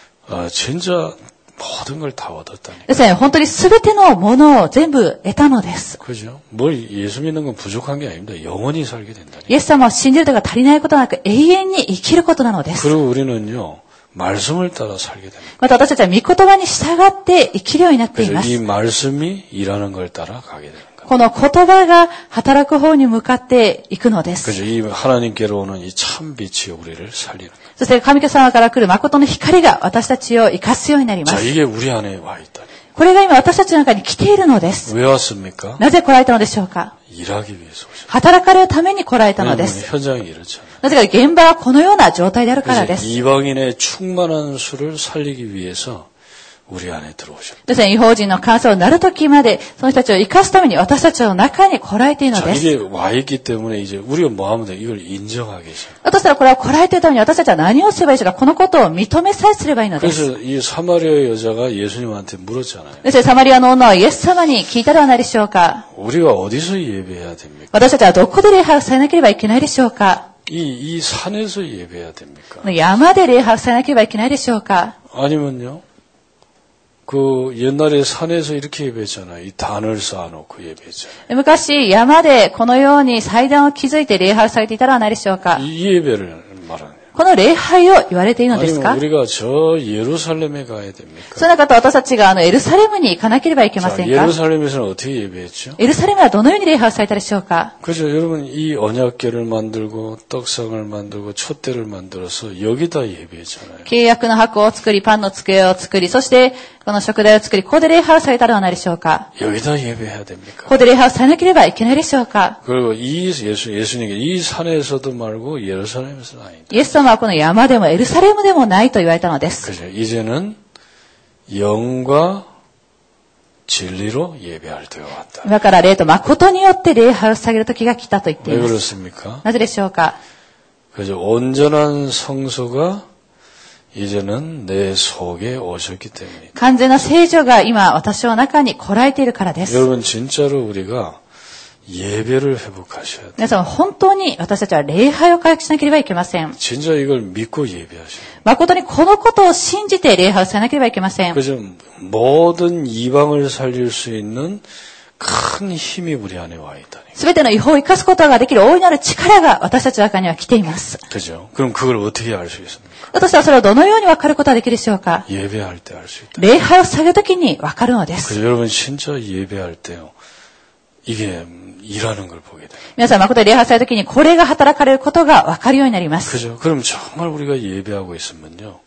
C: 진짜 모든 걸 다 얻었다니.
B: ですね、本当にすべてのものを全部得たのです。
C: 그죠? 뭘 예수 믿는 건 부족한 게 아닙니다. 영원히 살게 된다니.
B: イエス様を信じるとが足りないことなく永遠に生きることなのです。
C: 그리고 우리는요. 말씀을 따라 살게 됩니다.
B: また私たちは御言葉に従って生きるようになってい
C: 그래서
B: ます。
C: 이 말씀이 일하는 걸 따라 가게 되는 거예요.
B: この言葉が働く方に向かっていくのです。
C: 그죠? 이 하나님께로 오는 이 참 빛이 우리를 살리는 거예요.
B: そして神様から来る誠の光が私たちを生かすようになりま
C: 자,
B: す。
C: 이게 우리 안에 와 있다니.
B: これが今私たちの中に来ているのです。
C: 왜 왔습니까?
B: なぜ来られたのでしょうか。
C: 일하기 위해서 오셨어요.
B: 働かれるために来られたので
C: 왜냐면
B: す。
C: 현장이 이렇잖아요.
B: なぜか現場はこのような状態であるからで
C: 그래서
B: す。
C: 이방인의 충만한 수를 살리기 위해서 우리 안에 들어오셨다.
B: ですね、異邦人の完成をなるときまで、その人たちを生かすために私たちの中に来られているの
C: 자,
B: です。
C: 이게 와 있기 때문에 이제 우리가 뭐 하면 돼? 이걸 인정하게 해서.
B: だとしたらこれは来られているために私たちは何をすればいいでしょうか。このことを認めさえすればいいのです。
C: 그래서 이 사마리아 여자가 예수님한테 물었잖아요.
B: ですね、サマリアの女はイエス様に聞いたではないでしょうか。
C: 우리가 어디서 예배해야 됩니까?
B: 私たちはどこで礼拝をされなければいけないでしょうか。
C: 이 산에서 예배해야 됩니까?
B: 山で礼拝をされなければいけないでしょうか。
C: 아니면요? 그 옛날에 산에서 이렇게 예배했잖아요. 이 단을 쌓아놓고 예배했잖아요.
B: 昔、山でこのように祭壇を築いて礼拝をされていたではないでしょうか。
C: 이 예배를 말하네요.
B: この礼拝を言われているのですか。
C: 아니면 우리가 저 예루살렘에 가야 됩니까?
B: その方、私たちがエルサレムに行かなければいけま
C: 자,
B: せんか。
C: 예루살렘에서는 어떻게 예배했죠?
B: エルサレムはどのように礼拝をされたでしょうか。
C: 그죠? 여러분 이 언약궤를 만들고 떡상을 만들고 촛대를 만들어서 여기다 예배했잖아요.
B: 契約の箱を作り、パンの机を作り、そしてこの食材を作り、ここで礼拝をされたではないでしょうか。
C: 여기다 예배해야 됩니까?
B: ここで礼拝をされなければいけないでしょうか。
C: 그리고 예수님께 이 산에서도 말고 예루살렘에서는 아니다.
B: イエス様はこの山でもエルサレムでもないと言われたのです。
C: 그죠? 이제는 영과 진리로 예배할 때가 왔다.
B: 今から霊と誠によって礼拝を捧げる時が来たと言ってい
C: 왜
B: ます。
C: 그렇습니까?
B: なぜでしょうか。
C: 그죠? 온전한 성소가 이제는 내 속에 오셨기 때문이다.
B: 完全な聖女が今私の中に来られているからです。
C: 여러분 진짜로 우리가 예배를 회복하셔야 돼요.
B: 皆さん本当に私たちは礼拝を回復しなければいけません。
C: 진짜 이걸 믿고 예배하셔야 돼요.
B: 誠にこのことを信じて礼拝をされなければいけません。
C: 그죠? 모든 이방을 살릴 수 있는 큰 힘이 우리 안에 와 있다니.
B: すべての違法を生かすことができる大いなる力が私たちの中には来ています。
C: 그죠? 그럼 그걸 어떻게 알 수 있습니까?
B: だとしたらそれをどのように分かることができるでしょうか。
C: 예배할 때 알 수 있다.
B: 礼拝を下げるときに分かるのです。
C: 그래서 여러분 진짜 예배할 때요. 이게 일하는 걸 보게 돼요.
B: 皆さん誠に礼拝されるときにこれが働かれることが分かるようになります。
C: 그죠? 그럼 정말 우리가 예배하고 있으면요.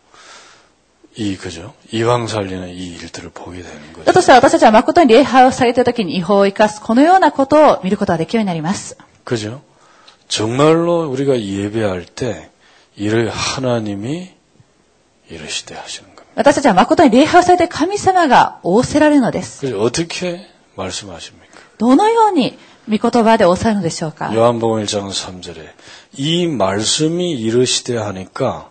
C: 그죠? 이왕 살리는 이 일들을 보게 되는
B: だ
C: 거죠.
B: としたら私たちは誠に礼拝をされているときに違法を生かすこのようなことを見ることができるようになります。
C: 그죠? 정말로 우리가 예배할 때 이를 하나님이 이르시되 하시는 겁니다.
B: 私たちは誠に礼拝をされている神様が仰せられるのです。
C: 그죠? 어떻게 말씀하십니까?
B: どのように御言葉で仰せられるのでしょうか。
C: 요한복음 1장 3절에 이 말씀이 이르시되 하니까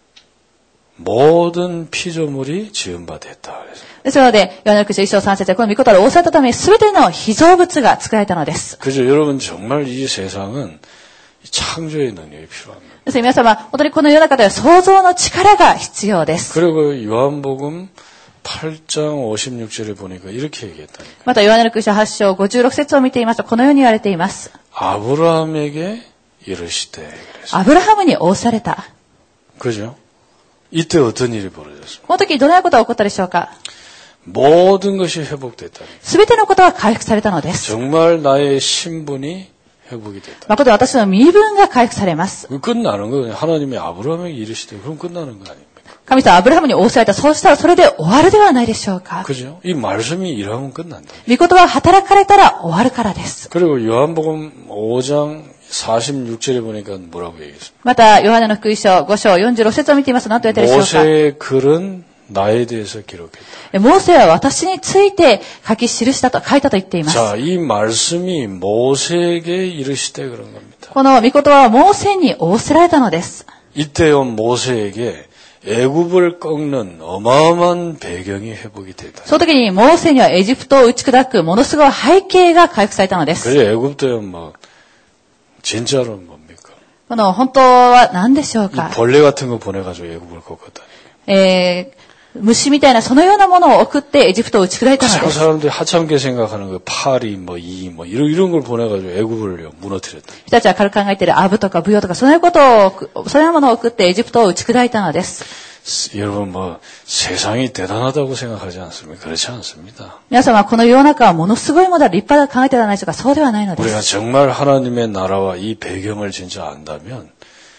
C: 모든 피조물이 지은 바 됐다.
B: ですので、ヨハネの福音書1章3節でこの御言葉で仰せられたために全ての被造物が作られたのです。
C: 그죠? 여러분 정말 이 세상은 창조의 능력이 필요합니다.
B: ですね、皆様、本当にこの世の中では創造の力が必要です。
C: 그리고 요한복음 8장 56절에 보니까 이렇게 얘기했다니까.
B: また、ヨハネの福音書8章56節を見ていますと、このように言われています。
C: 아브라함에게 이르시되 그랬어요.
B: アブラハムに仰された。
C: 그죠? 이때 어떤 일이 벌어졌습니까?
B: この時、どのようなことが起こったでしょうか。
C: 모든 것이 회복됐다.
B: すべてのことが回復されたのです。
C: 정말 나의 신분이 회복이 됐다.
B: 誠に私の身分が回復されます。
C: 끝나는 거예요. 하나님이 아브라함에게 이르시되 그럼 끝나는 거 아닙니까?
B: 神様はアブラハムに仰せられた。そうしたらそれで終わるではないでしょうか。
C: 그죠? 이 말씀이 일하면 끝난다.
B: 御言葉が働かれたら終わるからです。
C: 그리고 요한복음 5장 46절에 보니까 뭐라고 얘기했습니까?
B: また、ヨハネの福音書5章46節を見ていますと何と言っているでしょうか。
C: 모세의 글은 나에 대해서 기록했다.
B: モーセは私について書き記したと書いたと言っています。
C: 자, 이 말씀이 모세에게 이르시되 그런 겁니다.
B: この御言葉はモーセに仰せられたのです。
C: 이때요 모세에게 애굽을 꺾는 어마어마한 배경이 회복이 됐다.
B: その時にモーセにはエジプトを打ち砕くものすごい背景が回復されたのです。
C: 그래 애굽도요 뭐 진짜로 뭡니까?
B: この本当は何でしょうか。
C: 벌레 같은 거 보내가지고 애굽을 꺾었다니.
B: 虫みたいなそのようなものを送ってエジプトを打ち砕いたので
C: 가장
B: す。
C: 사람들이 하찮게 생각하는 그 파리 이런 걸 보내가지고 애굽을 무너뜨렸다.
B: 人たちは軽く考えているアブとかブヨとかそういうそういうものを送ってエジプトを打ち砕いたのです。
C: 여러분 세상이 대단하다고 생각하지 않습니까? 그렇지 않습니다.
B: 皆様はこの世の中はものすごいものだ、立派だと考えていないでしょうか。そうではないので
C: 우리가
B: す。
C: 정말 하나님의 나라와 이 배경을 진짜 안다면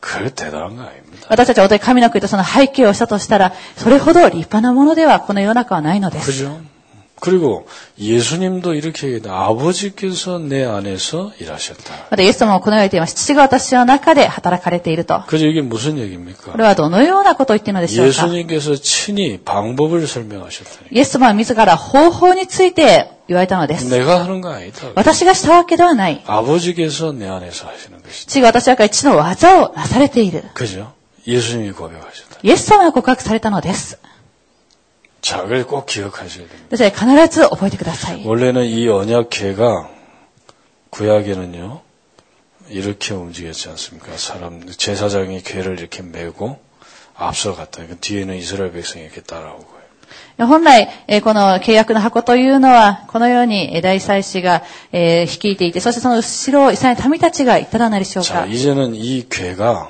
C: 그 대단한 거 아닙니다.
B: 私たちは本当に神の国とその背景をしたとしたら、それほど立派なものではこの世の中はないのです。
C: 그죠? 그리고 예수님도 이렇게 얘기해요. 아버지께서 내 안에서 일하셨다.
B: またイエス様もこのように言っています。父が私の中で働かれていると。
C: 그죠? 이게 무슨 얘기입니까?
B: これはどのようなことを言っているのでしょうか。
C: 예수님께서 친히 방법을 설명하셨다.
B: イエス様は自ら方法について言われたのです。
C: 내가 하는 거 아니다.
B: 私がしたわけではない。
C: 아버지께서 내 안에서 하시는 것이다.
B: 父が私の中で父の技をなされている。
C: 그죠? 예수님이 고백하셨다.
B: イエス様が告白されたのです。
C: 자, 그걸 꼭 기억하셔야 됩니다.
B: ですので必ず覚えてください。
C: 원래는 이 언약궤가 구약에는요 이렇게 움직였지 않습니까? 제사장이 궤를 이렇게 메고 앞서갔다. 뒤에는 이스라엘 백성이 이렇게 따라오고요.
B: 本来、この契約の箱というのは、このように大祭司が率いていて、そしてその後ろをイスラエルの民たちが行ったらなでしょうか。
C: 자, 이제는 이 궤가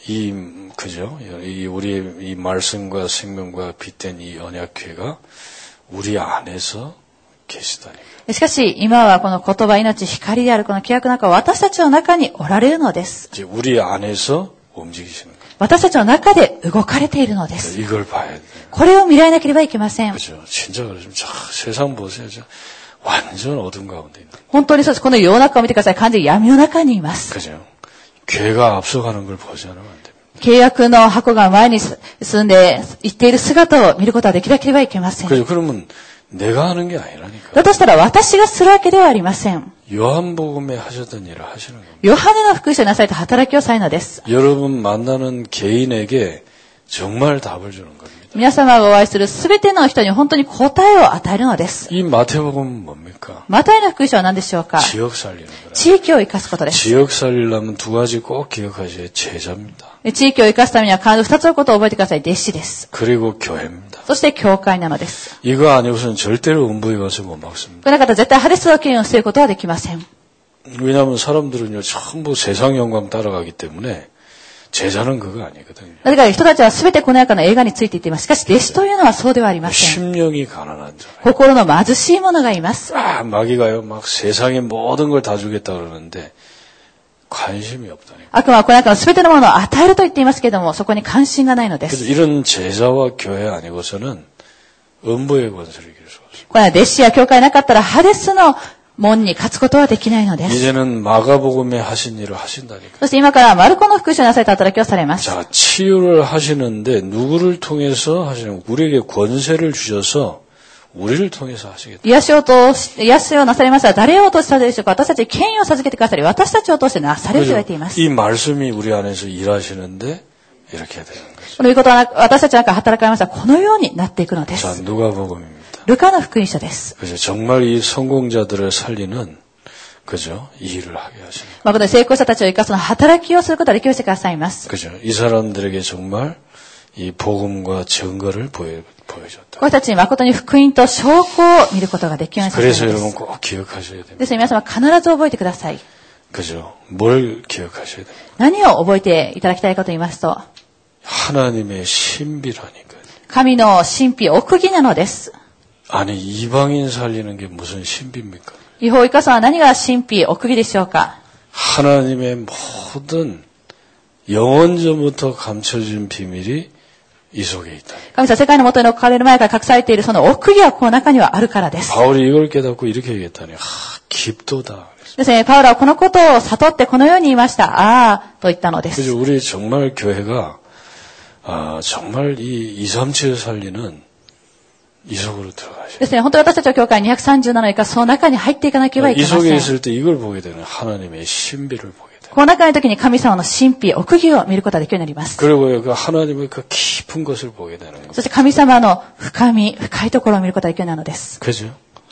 C: 그죠? 우리의 이 말씀과 생명과 빛된 이 언약궤가 우리 안에서 계시다니.
B: しかし、今はこの言葉、命、光であるこの契約の中は私たちの中におられるのです。
C: 이제 우리 안에서 움직이시는 거예요.
B: 私たちの中で動かれているのです。
C: 이걸 봐야 돼요.
B: これを見られなければいけません。
C: 그죠? 진짜 그러시면 세상 보세요. 완전 어둠 가운데 있는.
B: 本当にそうです。この世の中を見てください。完全に闇の中にいます。
C: 그죠? 궤가 앞서가는 걸 보지 않으면 안 됩니다.
B: 契約の箱が前に進んで行っている姿を見ることはできなければいけません。
C: 그죠? 그러면 내가 하는 게 아니라니까.
B: だとしたら私がするわけではありません。
C: 요한복음에 하셨던 일을 하시는 겁니다.
B: ヨハネの福音書になされた働きをされるのです。
C: 여러분 만나는 개인에게 정말 답을 주는 겁니다.
B: 皆様がお会いするすべての人に本当に答えを与えるのです。
C: 이 마태복음은 뭡니까?
B: マタイの福音書は何でしょうか。
C: 지역 살리는 거라.
B: 地域を生かすことです。
C: 지역 살리려면 두 가지 꼭 기억하셔야 제자입니다.
B: 地域を生かすためには必ず二つのことを覚えてください。弟子です。
C: 그리고 교회입니다.
B: そして教会なのです。
C: 이거 아니고서는 절대로 음부에 가서 못 막습니다.
B: この方絶対ハデスの権威を捨てることはできません。
C: 왜냐하면 사람들은요 전부 세상 영광 따라가기 때문에 제자는 그거 아니거든요.
B: だから人たちは全てこの中の映画についていっています。しかし弟子というのはそうではありません。
C: 심령이 가난한 자.
B: 心の貧しい者がいます。
C: 마귀가요 막 세상의 모든 걸 다 주겠다 그러는데 관심이 없다니까.
B: 悪魔はこの中の全てのものを与えると言っていますけれども、そこに関心がないので
C: 그래서
B: す。
C: 이런 제자와 교회 아니고서는 음부의 권세를 이길 수 없어요.
B: これは弟子や教会なかったらハデスの門に勝つことはできないのです。
C: 이제는 마가복음에 하신 일을 하신다니까.
B: そして今からマルコの福音書になされた働きをされます。
C: 자, 치유를 하시는데 누구를 통해서 하시는 우리에게 권세를 주셔서 우리를 통해서 하시겠다.
B: 癒しをなされましたら誰を通してされるでしょうか。私たちに権威を授けてくださり、私たちを通してなされると言われています。
C: 이 말씀이 우리 안에서 일하시는데 이렇게 되는 거죠.
B: このいうことは私たちの中で働かれましたらこのようになっていくので
C: 자,
B: す。
C: 누가복음입니다.
B: ルカの福音書です。
C: 그죠? 정말 이 성공자들을 살리는 그죠? 이 일을 하게 하시는.
B: 誠に成功者たちを生かすの働きをすることができるようにしてくださいます。
C: 그죠? 이 사람들에게 정말 이 복음과 증거를 보여줬다.
B: この人たちに誠に福音と証拠を見ることができるようにさせ
C: 그래서
B: るので
C: 여러분
B: す。
C: 꼭 기억하셔야 됩니다.
B: ですので皆様必ず覚えてください。
C: 그죠? 뭘 기억하셔야 됩니다.
B: 何を覚えていただきたいかと言いますと、
C: 하나님의 신비라니까요.
B: 神の神秘、奥義なのです。
C: 아니 이방인 살리는 게 무슨 신비입니까?
B: 違法を生かすのは何が神秘、奥義でしょうか。
C: 하나님의 모든 영원전부터 감춰진 비밀이 이 속에 있다.
B: 神様、世界の元に置かれる前から隠されているその奥義はこの中にはあるからです。
C: 바울이 이걸 깨닫고 이렇게 얘기했다니. 깊도다.
B: ですね、パウロはこのことを悟ってこのように言いました。ああ、と言ったのです。
C: 그죠? 우리 정말 교회가 정말 이 237 살리는 이 속으로 들어가셔야
B: ですね、本当に私たちの教会237の以下、その中に入っていかなければい
C: 돼요.
B: け
C: 이
B: ませ
C: 속에
B: ん。
C: 있을 때 이걸 보게 되는 하나님의 신비를 보게 돼요.
B: この中の時に神様の神秘、奥義を見ることができるようになります。
C: 그리고 그 하나님의 그 깊은 것을 보게 되는 거예요.
B: そして神様の深み、深いところを見ることができるようになるのです。
C: 그죠?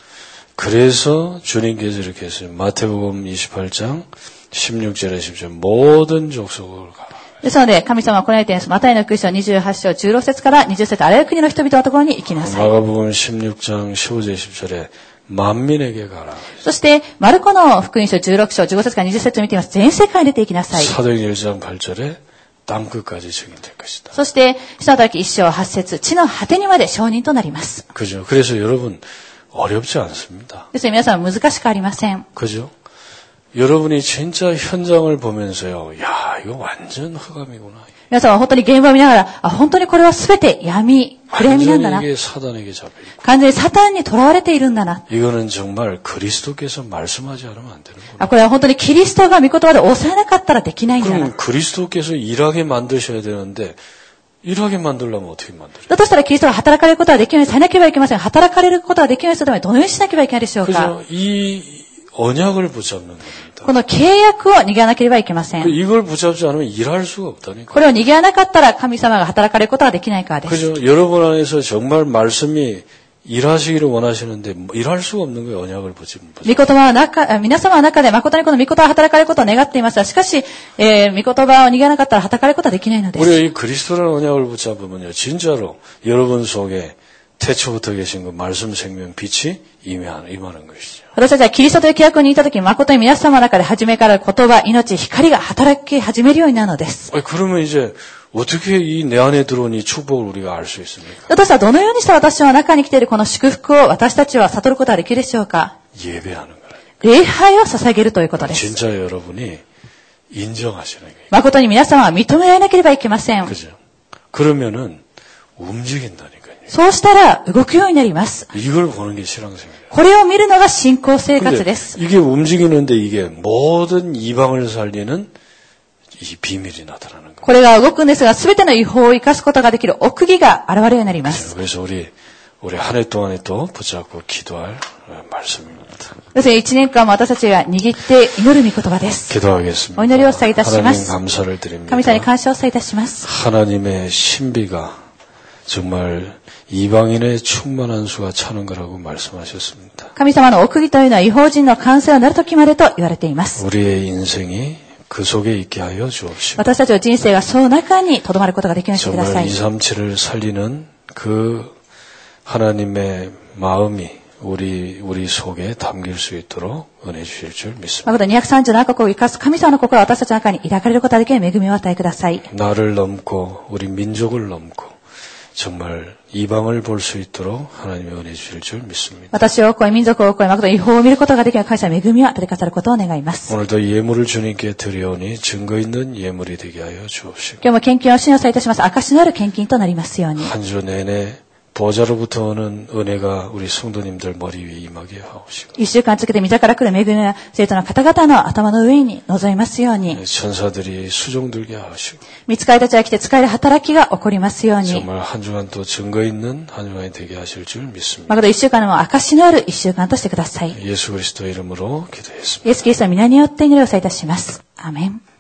C: 그래서 주님께서 이렇게 했어요. 마태복음 28장 16절에 10절 모든 족속을 가라.
B: ですので、神様はこのように言っています。マタイの福音書28章16節から20節、あらゆる国の人々のところに行きなさい。
C: 마가복음 16장 15절 10절에 만민에게 가라.
B: そして、マルコの福音書16章15節から20節を見ています。全世界に出て行きなさい。
C: 사도행 1장 8절에 땅 끝까지 증인될 것이다.
B: そして、使徒の働き1章8節、地の果てにまで証人となります。
C: 그죠? 그래서 여러분 어렵지 않습니다.
B: ですので、皆さん難しくありません。
C: 그죠? 여러분이 진짜 현장을 보면서요. 야, 이거 완전 흑암이구나.
B: 皆さんは本当に現場を見ながら、本当にこれは全て闇、暗闇なんだな。
C: 완전히 이게 사단에게 잡혀 있고.
B: 完全にサタンに囚われているんだな。
C: 이거는 정말 그리스도께서 말씀하지 않으면 안 되는 거예요.
B: これは本当にキリストが御言葉で抑えなかったらできないんだな。
C: 그럼 그리스도께서 일하게 만드셔야 되는데 일하게 만들려면 어떻게 만들어요?
B: だとしたらキリストが働かれることはできるようにされなければいけません。働かれることができるようにするためにどのようにしなければいけないでしょうか。
C: 그죠? 이 언약을 붙잡는 겁니다.
B: この契約を握らなければいけません。
C: 이걸 붙잡지 않으면 일할 수가 없다니까.
B: これを握らなかったら神様が働かれることはできないからです。
C: 그죠? 여러분 안에서 정말 말씀이 일하시기를 원하시는데 일할 수가 없는 거예요. 언약을 붙잡는.
B: 御言葉は皆様の中で誠にこの御言葉を働かれることを願っていますが、しかし、御言葉を握らなかったら働かれることはできないのです。
C: 우리가 이 그리스도라는 언약을 붙잡으면요. 진짜로 여러분 속에 태초부터 계신 그 말씀 생명 빛이 임하는 것이죠.
B: 私たちはキリストという契約にいたとき、誠に皆様の中で初めから言葉、命、光が働き始めるようになるのです。
C: 그러면 이제 어떻게 이 내 안에 들어온 이 축복을 우리가 알 수 있습니까?
B: 私はどのようにしたら私の中に来ているこの祝福を私たちは悟ることができるでしょうか。
C: 예배하는 거예요.
B: 礼拝を捧げるということです。
C: 진짜 여러분이 인정하시는 거예요.
B: 誠に皆様は認められなければいけません。
C: 그죠? 그러면은 움직인다니까요.
B: そうしたら動くようになります。
C: 이걸 보는 게 신앙생활이에요.
B: これを見るのが信仰生活です。
C: 이게 움직이는데 이게 모든 이방을 살리는 이 비밀이 나타나는 거예요.
B: これが動くんですが、すべての違法を生かすことができる奥義が現れるようになります。
C: 그래서 우리 한 해 동안에 또 붙잡고 기도할 말씀입니다.
B: ですね、1年間も私たちが握って祈る御言葉です。
C: 기도하겠습니다.
B: お祈りを捧げいたします。
C: 하나님 감사를 드립니다.
B: 神様に感謝を捧げいたします。
C: 하나님의 신비가 정말 이방인의 충만한 수가 차는 거라고 말씀하셨습니다.
B: 神様の奥義というのは違法人の完成をなる時までと言われています。
C: 우리의 인생이 그 속에 있게 하여 주옵시고
B: 私たちの人生がその中に留まることができるようにしてくださ
C: 정말
B: い。
C: 237을 살리는 그 하나님의 마음이 우리 속에 담길 수 있도록 은혜 주실 줄 믿습니다.
B: 誠に237カ国を生かす神様の心を私たちの中に抱かれることができる恵みを与えください。
C: 나를 넘고 우리 민족을 넘고 정말 이방을 볼 수 있도록 하나님의 은혜 주실 줄 믿습니다.
B: 私を超え、民族を超え、誠に違法を見ることができる神様の恵みを与えくださることを願います。
C: 오늘도 예물을 주님께 드려오니 증거 있는 예물이 되게 하여 주옵시고
B: 今日も献金を信用されいたします。証のある献金となりますように。
C: 한 주 내내 보좌로부터 오는 은혜가 우리 성도님들 머리 위에 임하게 하옵시고
B: 一週間続けて御座から来る恵みが生徒の方々の頭の上に臨みますように。
C: 천사들이 수종들게 하시고
B: 御使いたちが来て使える働きが起こりますように。
C: 정말 한 주간 또 증거 있는 한 주간이 되게 하실 줄 믿습니다.
B: 誠に一週間の証のある一週間としてください。
C: 예수 그리스도 이름으로 기도했습니다.
B: イエスキリストの皆によって祈りをさいたします。アーメン。